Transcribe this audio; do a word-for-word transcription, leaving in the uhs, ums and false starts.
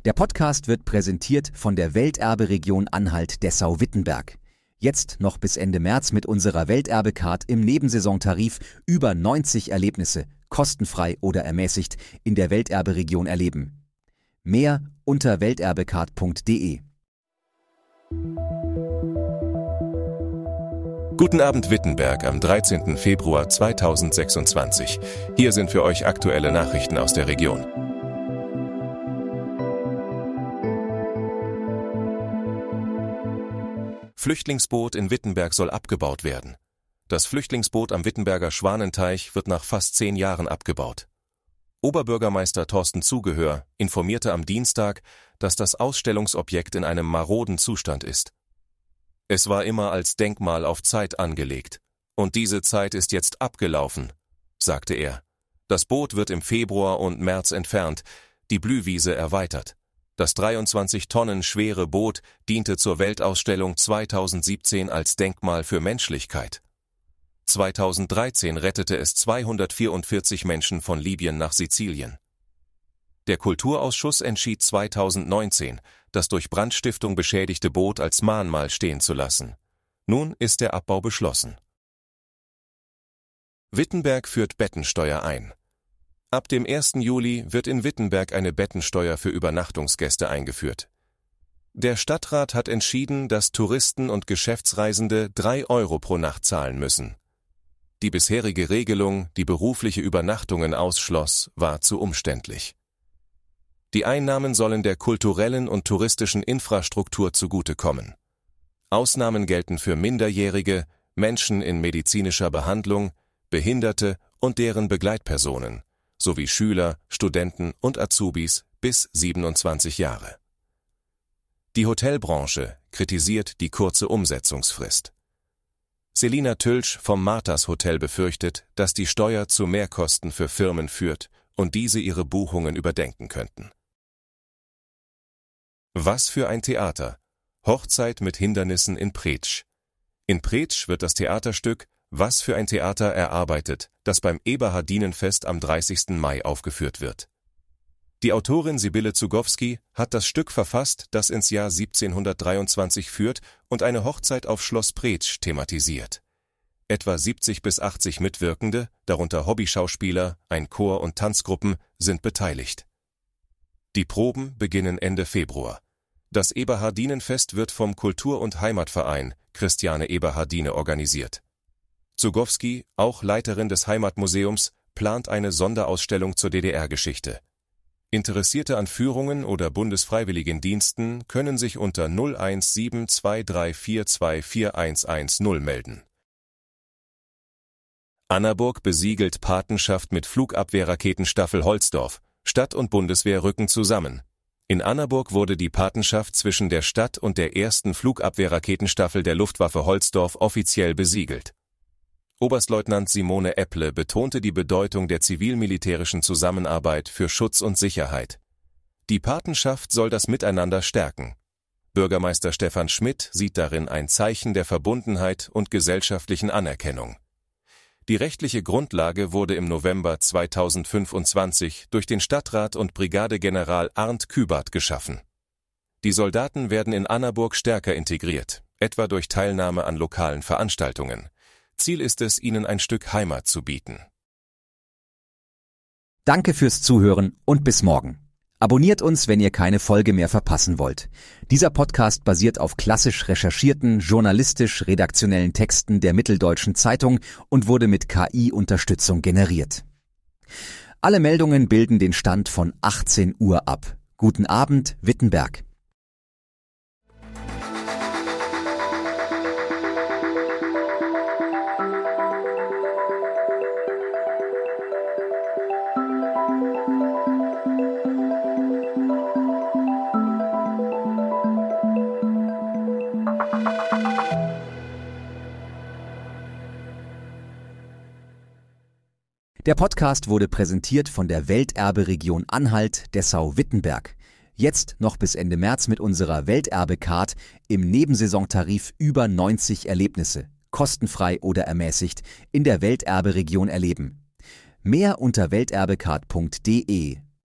Der Podcast wird präsentiert von der Welterbe-Region Anhalt-Dessau-Wittenberg. Jetzt noch bis Ende März mit unserer Welterbe-Card im Nebensaisontarif über neunzig Erlebnisse, kostenfrei oder ermäßigt, in der Welterbe-Region erleben. Mehr unter welterbecard punkt de. Guten Abend Wittenberg am dreizehnten Februar zweitausendsechsundzwanzig. Hier sind für euch aktuelle Nachrichten aus der Region. Flüchtlingsboot in Wittenberg soll abgebaut werden. Das Flüchtlingsboot am Wittenberger Schwanenteich wird nach fast zehn Jahren abgebaut. Oberbürgermeister Thorsten Zugehör informierte am Dienstag, dass das Ausstellungsobjekt in einem maroden Zustand ist. Es war immer als Denkmal auf Zeit angelegt. Und diese Zeit ist jetzt abgelaufen, sagte er. Das Boot wird im Februar und März entfernt, die Blühwiese erweitert. Das dreiundzwanzig Tonnen schwere Boot diente zur Weltausstellung zweitausendsiebzehn als Denkmal für Menschlichkeit. zweitausenddreizehn rettete es zweihundertvierundvierzig Menschen von Libyen nach Sizilien. Der Kulturausschuss entschied zweitausendneunzehn, das durch Brandstiftung beschädigte Boot als Mahnmal stehen zu lassen. Nun ist der Abbau beschlossen. Wittenberg führt Bettensteuer ein. Ab dem ersten Juli wird in Wittenberg eine Bettensteuer für Übernachtungsgäste eingeführt. Der Stadtrat hat entschieden, dass Touristen und Geschäftsreisende drei Euro pro Nacht zahlen müssen. Die bisherige Regelung, die berufliche Übernachtungen ausschloss, war zu umständlich. Die Einnahmen sollen der kulturellen und touristischen Infrastruktur zugutekommen. Ausnahmen gelten für Minderjährige, Menschen in medizinischer Behandlung, Behinderte und deren Begleitpersonen, sowie Schüler, Studenten und Azubis bis siebenundzwanzig Jahre. Die Hotelbranche kritisiert die kurze Umsetzungsfrist. Selina Tülsch vom Marthas Hotel befürchtet, dass die Steuer zu Mehrkosten für Firmen führt und diese ihre Buchungen überdenken könnten. Was für ein Theater! Hochzeit mit Hindernissen in Preetsch. In Preetsch wird das Theaterstück Was für ein Theater erarbeitet, das beim Eberhardinenfest am dreißigsten Mai aufgeführt wird. Die Autorin Sibylle Zugowski hat das Stück verfasst, das ins Jahr siebzehnhundertdreiundzwanzig führt und eine Hochzeit auf Schloss Preetsch thematisiert. Etwa siebzig bis achtzig Mitwirkende, darunter Hobbyschauspieler, ein Chor und Tanzgruppen, sind beteiligt. Die Proben beginnen Ende Februar. Das Eberhardinenfest wird vom Kultur- und Heimatverein Christiane Eberhardine organisiert. Zugowski, auch Leiterin des Heimatmuseums, plant eine Sonderausstellung zur D D R-Geschichte. Interessierte an Führungen oder Bundesfreiwilligendiensten können sich unter null eins sieben zwei drei vier zwei vier eins eins null melden. Annaburg besiegelt Patenschaft mit Flugabwehrraketenstaffel Holzdorf. Stadt und Bundeswehr rücken zusammen. In Annaburg wurde die Patenschaft zwischen der Stadt und der ersten Flugabwehrraketenstaffel der Luftwaffe Holzdorf offiziell besiegelt. Oberstleutnant Simone Epple betonte die Bedeutung der zivil-militärischen Zusammenarbeit für Schutz und Sicherheit. Die Patenschaft soll das Miteinander stärken. Bürgermeister Stefan Schmidt sieht darin ein Zeichen der Verbundenheit und gesellschaftlichen Anerkennung. Die rechtliche Grundlage wurde im November zweitausendfünfundzwanzig durch den Stadtrat und Brigadegeneral Arndt Kübert geschaffen. Die Soldaten werden in Annaburg stärker integriert, etwa durch Teilnahme an lokalen Veranstaltungen. Ziel ist es, ihnen ein Stück Heimat zu bieten. Danke fürs Zuhören und bis morgen. Abonniert uns, wenn ihr keine Folge mehr verpassen wollt. Dieser Podcast basiert auf klassisch recherchierten, journalistisch-redaktionellen Texten der Mitteldeutschen Zeitung und wurde mit K I-Unterstützung generiert. Alle Meldungen bilden den Stand von achtzehn Uhr ab. Guten Abend, Wittenberg. Der Podcast wurde präsentiert von der Welterbe-Region Anhalt-Dessau-Wittenberg. Jetzt noch bis Ende März mit unserer Welterbe-Card im Nebensaisontarif über neunzig Erlebnisse, kostenfrei oder ermäßigt, in der Welterbe-Region erleben. Mehr unter welterbecard punkt de.